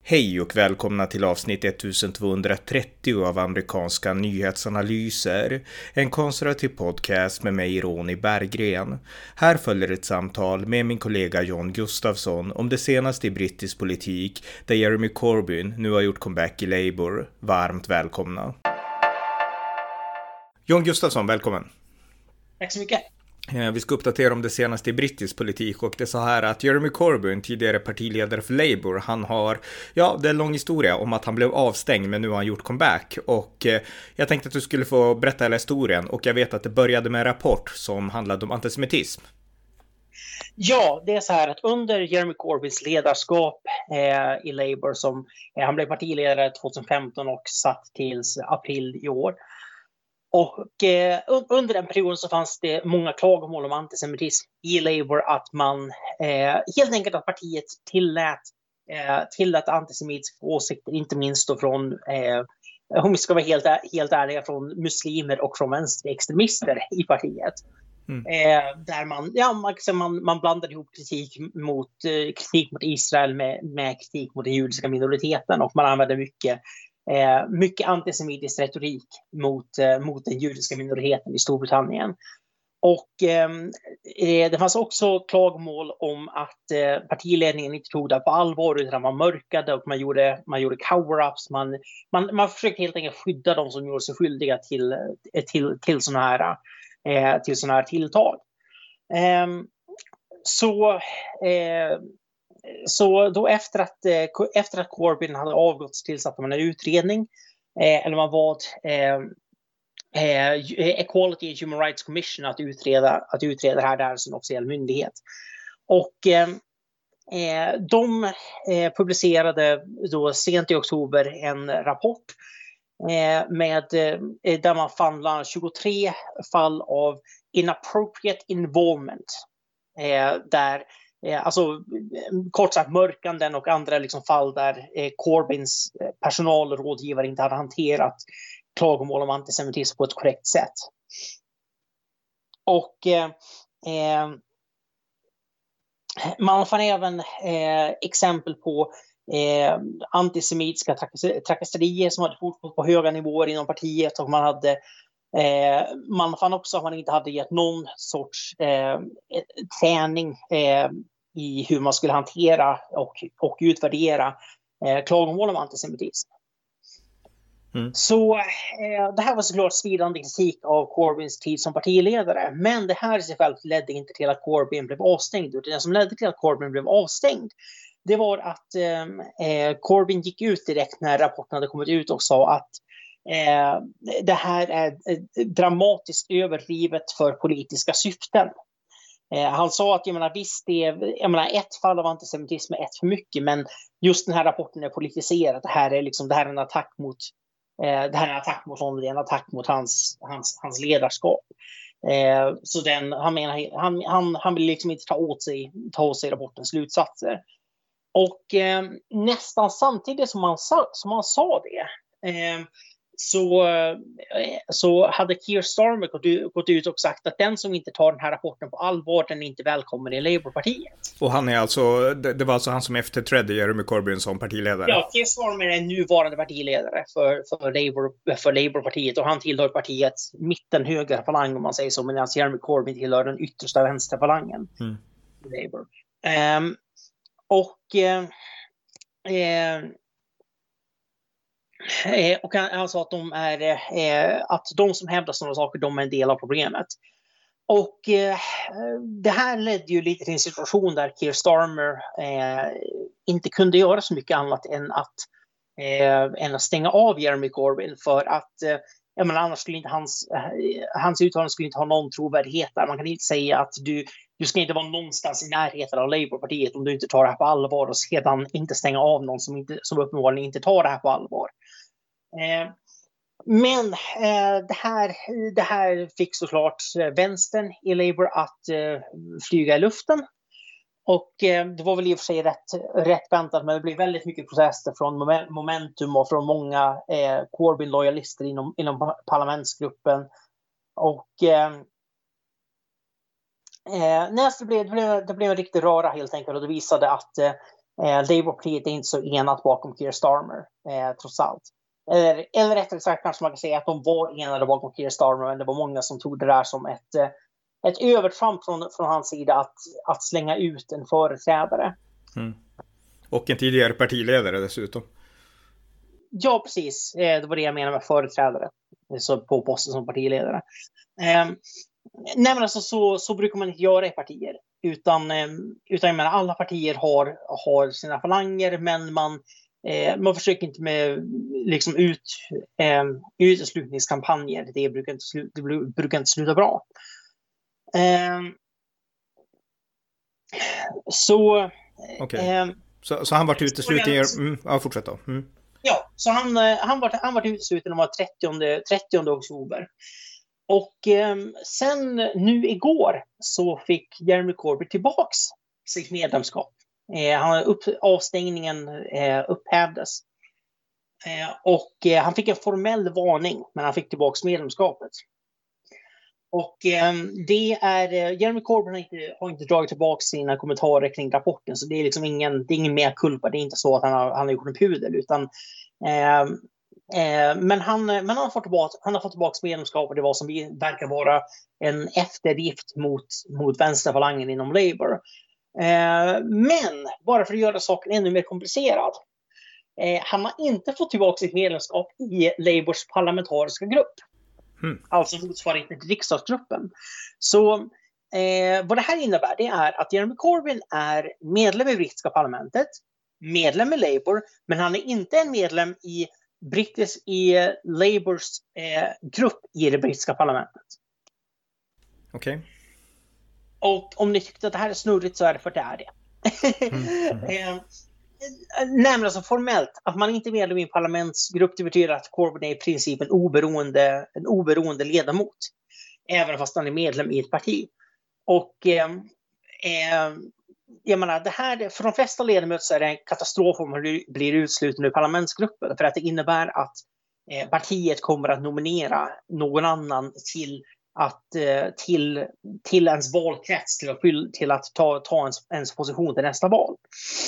Hej och välkomna till avsnitt 1230 av amerikanska nyhetsanalyser, en konservativ podcast med mig Ronny Berggren. Här följer ett samtal med min kollega John Gustafsson om det senaste i brittisk politik där Jeremy Corbyn nu har gjort comeback i Labour. Varmt välkomna. John Gustafsson, välkommen. Tack så mycket. Vi ska uppdatera om det senaste i brittisk politik och det är så här att Jeremy Corbyn, tidigare partiledare för Labour, han har, det är en lång historia om att han blev avstängd men nu har han gjort comeback och jag tänkte att du skulle få berätta hela historien och jag vet att det började med en rapport som handlade om antisemitism. Ja, det är så här att under Jeremy Corbyns ledarskap i Labour som han blev partiledare 2015 och satt tills april i år. Och under den perioden så fanns det många klagomål om antisemitism i Labour, att man helt enkelt att partiet tillät antisemitiska åsikter, inte minst då från, om vi ska vara helt ärliga, från muslimer och från vänsterextremister i partiet. Där man blandade ihop kritik mot Israel med kritik mot den judiska minoriteten, och man använde mycket antisemitisk retorik mot den judiska minoriteten i Storbritannien. Och det fanns också klagomål om att partiledningen inte tog det på allvar, utan man mörkade och man gjorde cover-ups. Man försökte helt enkelt skydda de som gjorde sig skyldiga till såna här tilltag. Så då efter att Corbyn hade avgått tillsatte man en utredning, eller man bad Equality and Human Rights Commission att utreda det här där som en officiell myndighet. Och de publicerade då sent i oktober en rapport där man fann 23 fall av inappropriate involvement, där alltså kort sagt mörkanden och andra fall där Corbyns personal och rådgivare inte hade hanterat klagomål om antisemitism på ett korrekt sätt. Och man fann även exempel på antisemitiska trakasserier som hade fortgått på höga nivåer inom partiet, och man fann också att man inte hade gett någon sorts träning i hur man skulle hantera och utvärdera klagomål om antisemitism. Så det här var såklart svidande kritik av Corbyns tid som partiledare, men det här i sig själv ledde inte till att Corbyn blev avstängd. Det som ledde till att Corbyn blev avstängd, det var att Corbyn gick ut direkt när rapporten hade kommit ut och sa att det här är dramatiskt överdrivet för politiska syften. Han sa att ett fall av antisemitism är ett för mycket, men just den här rapporten är politiserad. Det här är en attack mot honom, det är en attack mot hans ledarskap. Så han vill inte ta åt sig rapportens slutsatser. Och nästan samtidigt som han sa det, så hade Keir Starmer gått ut och sagt att den som inte tar den här rapporten på allvar, den är inte välkommen i Labour-partiet. Och han är det var alltså han som efterträdde Jeremy Corbyn som partiledare? Ja, Keir Starmer är nuvarande partiledare för Labour-partiet, och han tillhör partiets mitten-höger falang, om man säger så, medan Jeremy Corbyn tillhör den yttersta vänsterfalangen i Labour. Och han sa att de som hävdar sådana saker, de är en del av problemet. Och det här ledde ju lite till en situation där Keir Starmer inte kunde göra så mycket annat än att stänga av Jeremy Corbyn, för att annars skulle inte hans uttalanden skulle inte ha någon trovärdighet där. Man kan inte säga att du ska inte vara någonstans i närheten av Labour-partiet om du inte tar det här på allvar, och sedan inte stänga av någon som uppenbarligen inte tar det här på allvar. Men det här fick såklart vänstern i Labour att flyga i luften. Och det var väl i och för sig rätt väntat, men det blev väldigt mycket protester från Momentum och från många Corbyn-lojalister inom parlamentsgruppen. Och det blev en riktig röra helt enkelt, och det visade att Labour-partiet är inte så enat bakom Keir Starmer, trots allt. Eller rättare sagt kanske man kan säga att de var enade bakom Keir Starmer, men det var många som tog det där som ett övertramp från hans sida att slänga ut en företrädare. Mm. Och en tidigare partiledare dessutom. Ja, precis. Det var det jag menade med företrädare. Så på posten som partiledare. Nej, men alltså så brukar man inte göra i partier. Utan jag menar, alla partier har sina falanger, men man försöker inte med liksom uteslutningskampanjer. Det brukar inte sluta bra. Så så han var utesluten. Ja, fortsätt då. Mm. Ja, så han var utesluten den 30 oktober. Och sen nu igår så fick Jeremy Corbyn tillbaks sitt medlemskap. Avstängningen upphävdes. Och han fick en formell varning, men han fick tillbaks medlemskapet. Och Jeremy Corbyn har inte dragit tillbaka sina kommentarer kring rapporten, så det är liksom ingen mer kulpa. Det är inte så att han har gjort en pudel, utan men han har fått tillbaka medlemskap, och det var som verkar vara en eftergift mot vänsterfalangen inom Labour. Men bara för att göra saken ännu mer komplicerad, han har inte fått tillbaka sitt medlemskap i Labours parlamentariska grupp. Alltså motsvarigheten till riksdagsgruppen. Så vad det här innebär, det är att Jeremy Corbyn är medlem i brittiska parlamentet, medlem i Labour, men han är inte en medlem i Labours grupp i det brittiska parlamentet. Okej. Och om ni tyckte att det här är snurrigt, så är det för att det är det. Nej, men alltså formellt, att man inte är medlem i en parlamentsgrupp, det betyder att Corbyn är i princip en oberoende ledamot, även fast han är medlem i ett parti. Och jag menar, det här, för de flesta ledamöter så är det en katastrof om man blir utsluten ur parlamentsgruppen, för att det innebär att partiet kommer att nominera någon annan till ens valkrets, till att ta ens position till nästa val.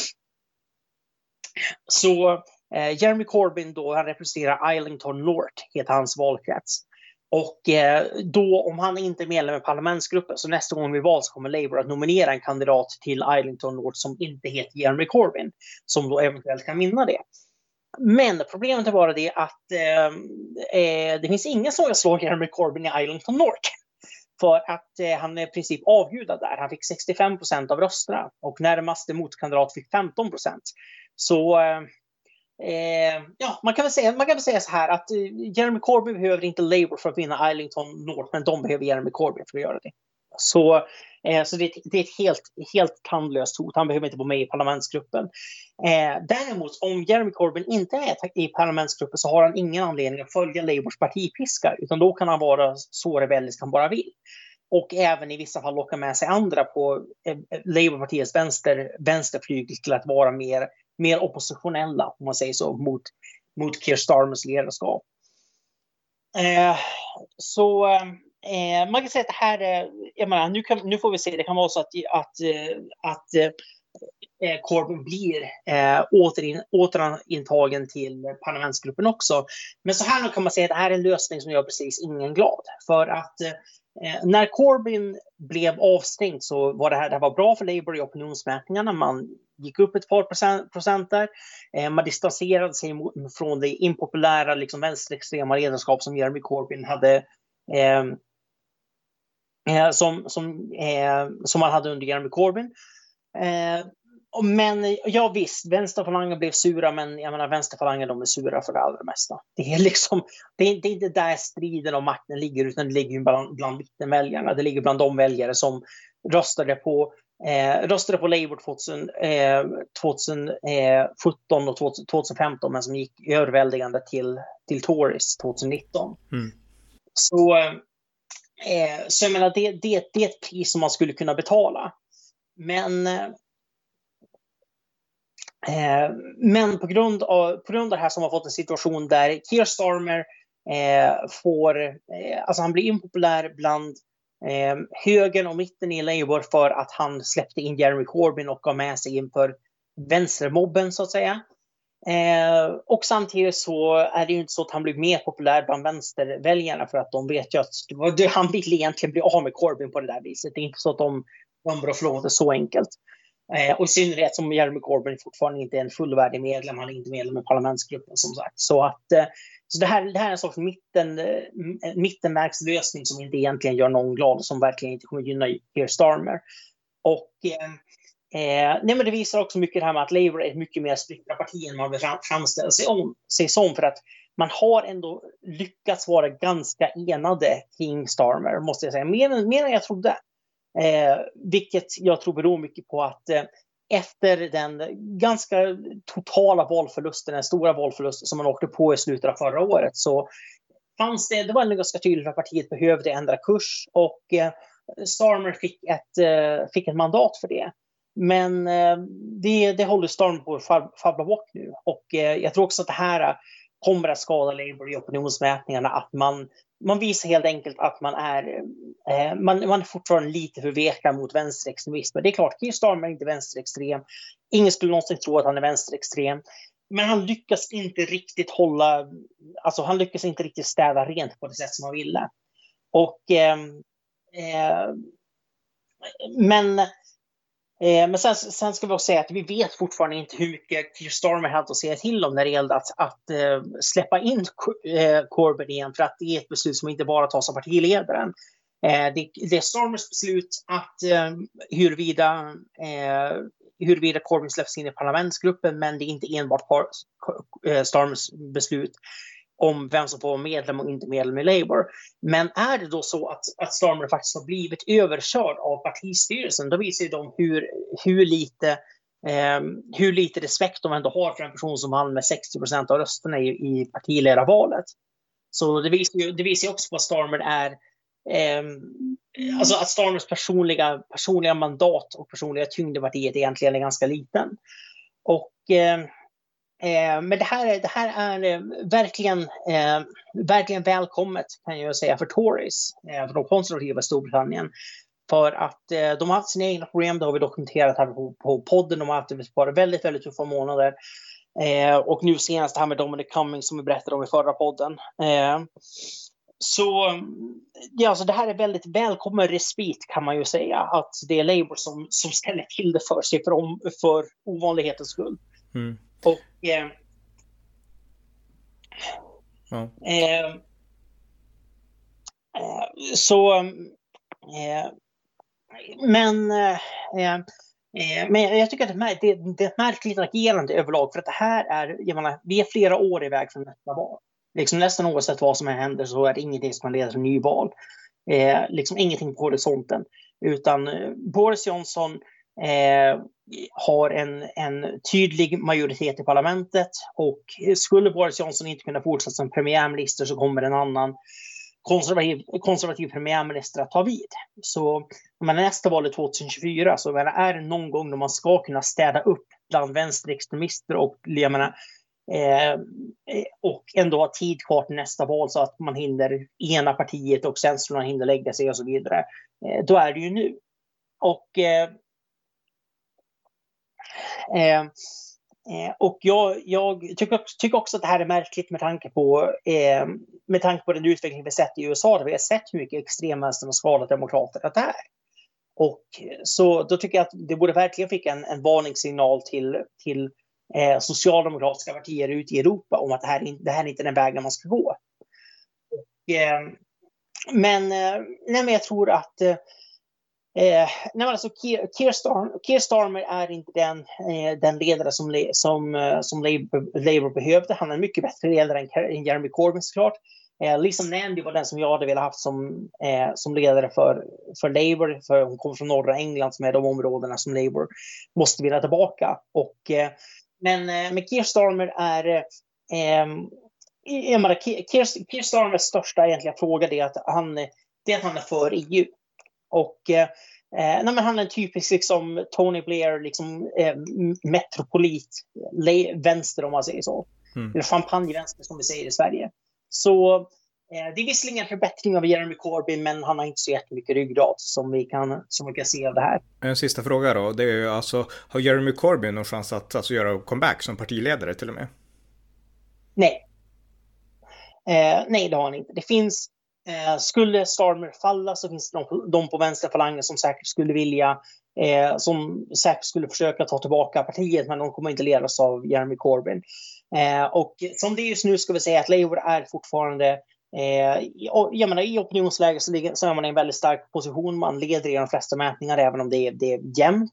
Så Jeremy Corbyn då, han representerar Islington North, heter hans valkrets. Och då, om han inte är medlem i parlamentsgruppen, så nästa gång vi val så kommer Labour att nominera en kandidat till Islington North som inte heter Jeremy Corbyn, som då eventuellt kan vinna det. Men problemet är bara det att det finns ingen som slår Jeremy Corbyn i Islington North. För att han är i princip avgudad där. Han fick 65% av rösterna och närmaste motkandidat fick 15%. Så man kan väl säga så här att Jeremy Corbyn behöver inte Labour för att vinna Islington North, men de behöver Jeremy Corbyn för att göra det. Så det är ett helt tandlöst hot. Han behöver inte vara med i parlamentsgruppen. Däremot, om Jeremy Corbyn inte är i parlamentsgruppen, så har han ingen anledning att följa Labours partipiska, utan då kan han vara så rebellisk han bara vill. Och även i vissa fall locka med sig andra på Labourpartiets vänsterflyg till att vara mer oppositionella, om man säger så, mot Keir Starmers ledarskap. Så man kan säga att det här, jag menar, nu får vi se, det kan vara så att Corbyn blir återintagen till parlamentsgruppen också. Men så här kan man säga att det här är en lösning som gör precis ingen glad. För att när Corbyn blev avstängd så var det här var bra för Labour i opinionsmätningarna. Man gick upp ett par procent där. Man distanserade sig från det impopulära liksom vänsterextrema ledarskap som Jeremy Corbyn hade som man hade under Jeremy Corbyn. Men ja visst, vänsterfalangen blev sura, men jag menar, vänsterfalangen, de är sura för det allra mesta. Det är liksom, det är inte där striden om makten ligger, utan det ligger bland mittenväljarna. Det ligger bland de väljare som röstade på Labour 2017 och 2015, men som gick överväldigande till Tories 2019. Så jag menar, det är ett pris som man skulle kunna betala. Men på grund av det här som har fått en situation där Keir Starmer han blir impopulär bland högern och mitten i Labour för att han släppte in Jeremy Corbyn och gav med sig inför vänstermobben så att säga. Och samtidigt så är det ju inte så att han blir mer populär bland vänsterväljarna för att de vet ju att han vill egentligen bli av med Corbyn på det där viset. Det är inte så att de bara förlåter det så enkelt. Och i synnerhet som Jeremy Corbyn fortfarande inte är en fullvärdig medlem, han är inte medlem i parlamentsgruppen som sagt. Så det här är en sorts mittenverkslösning som inte egentligen gör någon glad och som verkligen inte kommer gynna Keir Starmer. Och nej, men det visar också mycket det här med att Labour är ett mycket mer splittrat parti än man vill framställa sig som, för att man har ändå lyckats vara ganska enade kring Starmer, måste jag säga, mer än jag trodde. Vilket jag tror beror mycket på att efter den ganska totala valförlusten, den stora valförlusten som man åkte på i slutet av förra året, så fanns det var en ganska tydligt att partiet behövde ändra kurs, och Starmer fick ett mandat för det. Men det håller Starmer på att fabbla bort nu, och jag tror också att det här kommer att skada Labour i opinionsmätningarna, att man visar helt enkelt att man är fortfarande lite för veka mot vänsterextremism. Det är klart, Keir Starmer är inte vänsterextrem. Ingen skulle någonsin tro att han är vänsterextrem. Men han lyckas inte riktigt han lyckas inte riktigt städa rent på det sätt som han ville. Och men sen ska vi också säga att vi vet fortfarande inte hur mycket Keir Starmer hade att säga till om när det gällde att släppa in Corbyn igen, för att det är ett beslut som inte bara tas av partiledaren. Det är Starmers beslut att huruvida Corbyn släpps in i parlamentsgruppen, men det är inte enbart Starmers beslut om vem som får vara medlem och inte medlem i Labour. Men är det då så att Starmer faktiskt har blivit överkörd av partistyrelsen, då visar ju de hur lite respekt de ändå har för en person som vann med 60% av rösterna i partiledarvalet. Så det visar ju också på att Starmer är att Starmers personliga mandat och personliga tyngd i partiet egentligen är ganska liten. Och men det här är verkligen välkommet, kan jag säga, för Tories, för de konservativa i Storbritannien. För att de har haft sina egna problem, det har vi dokumenterat här på podden. De har haft det på väldigt, väldigt tuffa månader. Och nu senast det här med Dominic Cummings som vi berättade om i förra podden. Så det här är väldigt välkommen respit, kan man ju säga. Att det är Labour som ställer till det för sig för ovanlighetens skull. Mm. Och men jag tycker att det är ett märkligt agerande överlag, för att det här vi är flera år iväg från nästa val. Liksom nästan oavsett vad som händer så är det ingenting som leder till nyval. Liksom ingenting på horisonten, utan Boris Johnson har en tydlig majoritet i parlamentet, och skulle Boris Johnson inte kunna fortsätta som premiärminister så kommer en annan konservativ premiärminister att ta vid. Så nästa val är 2024, så är det någon gång då man ska kunna städa upp bland vänsterextremister och och ändå ha tid kvar till nästa val så att man hinner ena partiet och känslorna hinner lägga sig och så vidare. Då är det ju nu. Och jag tycker också att det här är märkligt med tanke på den utveckling vi sett i USA, där vi har sett hur mycket extremvänstern har skadat demokrater att det är. Och så då tycker jag att det borde verkligen fick en varningssignal till socialdemokratiska partier ute i Europa om att det här är inte den vägen man ska gå. Men jag tror att Keir Starmer är inte den ledare som Labour behövde. Han är en mycket bättre ledare än Jeremy Corbyn, såklart. Lisa Nandy var den som jag hade velat haft som ledare för Labour, för hon kommer från norra England, som är de områdena som Labour måste vilja tillbaka. Men Keir Starmer är Keir Starmers största egentliga fråga är att han är för EU. Och han är en typisk liksom Tony Blair, liksom metropolit vänster, om man säger så. Eller champagnevänster som vi säger i Sverige. Så Det är visserligen en förbättring av Jeremy Corbyn, men han har inte så jättemycket ryggrad som vi kan se av det här. En sista fråga då, det är ju alltså, har Jeremy Corbyn någon chans att alltså göra comeback som partiledare till och med? Nej. Nej, det har han inte. Det finns, skulle Starmer falla så finns det de på vänsterfalangen som säkert skulle vilja, som säkert skulle försöka ta tillbaka partiet, men de kommer inte ledas av Jeremy Corbyn. Och som det är just nu ska vi säga att Labour är fortfarande, jag menar, i opinionsläge så är man i en väldigt stark position. Man leder i de flesta mätningar även om det är jämnt.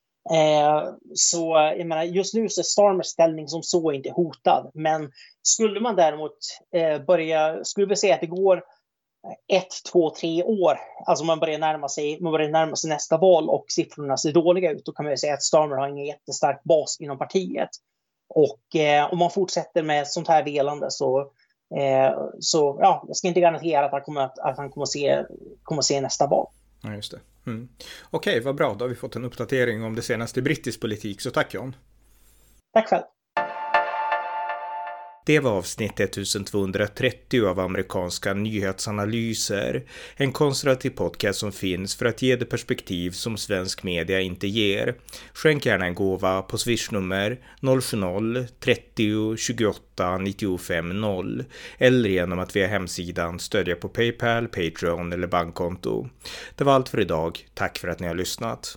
Så jag menar, just nu så är Starmers ställning som så inte hotad. Men skulle man däremot skulle vi säga att det går 1, 2, 3 år, alltså man börjar närma sig nästa val och siffrorna ser dåliga ut, då kan man ju säga att Starmer har ingen jättestark bas inom partiet. Och om man fortsätter med sånt här velande så ja, jag ska inte garantera att han kommer se nästa val. Ja, just det. Okej, vad bra. Då har vi fått en uppdatering om det senaste brittisk politik, så tack John. Tack själv. Det var avsnitt 1230 av amerikanska nyhetsanalyser, en konservativ podcast som finns för att ge det perspektiv som svensk media inte ger. Skänk gärna en gåva på swishnummer 070-30 28 95 0 eller genom att via hemsidan stödja på PayPal, Patreon eller bankkonto. Det var allt för idag. Tack för att ni har lyssnat.